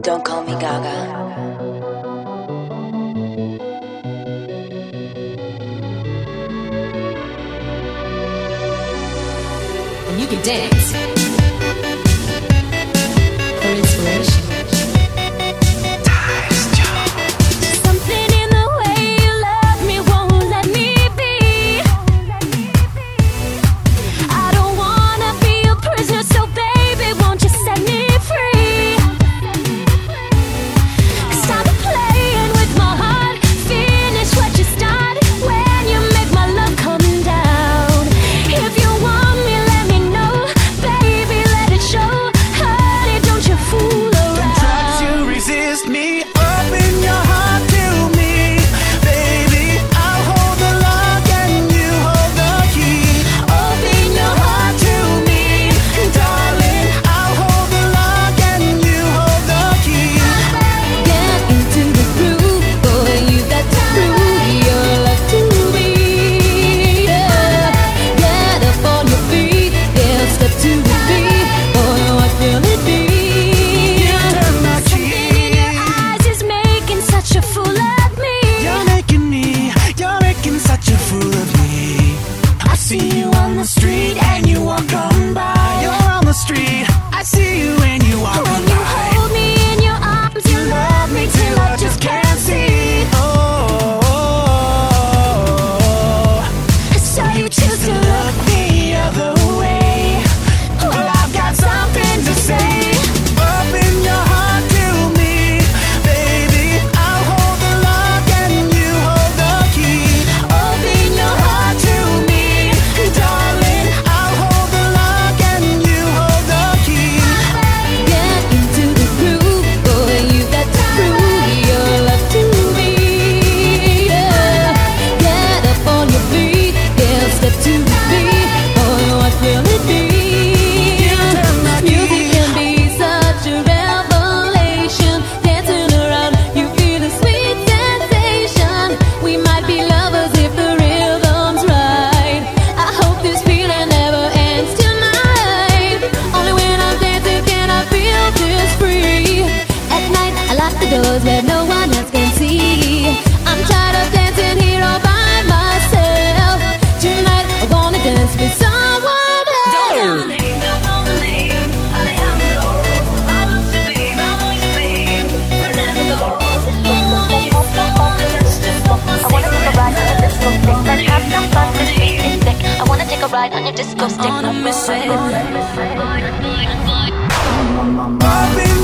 Don't call me Gaga. And you can dance for inspiration. Something in the way you love me won't let me be. I don't wanna be a prisoner, so baby, won't you set me free? Stop playing with my heart, finish what you started when you make my love come down. If you want me, let me know, baby, let it show. Honey, don't you fool around. Don't try to resist me. Open your heart to me, baby. I'll hold the lock and you hold the key. Open your heart to me, darling. I'll hold the lock and you hold the key. Get into the groove, boy, you got to prove your love to me. Yeah. Get up on your feet, yeah, step to the beat. Boy, what will it be? Turn my Something in your key. eyes is making such a fool of me. You're making such a fool of me. I see you on the street and you walk on by. You're on the street, I see you and you walk When on you by. hold me in your arms, you love me till I just can't see. So you choose to look the other way. Well, I've got something to say. Open your heart to me, baby. I'll hold the lock and you hold the key. Open your heart to me, Darling, I'll hold the lock and you hold the key. get into the groove, boy, you got to prove your love to me. Yeah. Get up on your feet, yeah, step to the beat. Boy, what will it be? Music can be such a revelation. Dancing around, you feel a sweet sensation. We might be lovers if the rhythm's right. I hope this feeling never ends tonight. Only when I'm dancing can I feel this free. At night, I lock the doors where no one else can see. I'm tired of dancing here all by myself. Tonight, I wanna dance with someone else. I wanna take a ride on your disco stick. On a mission. Open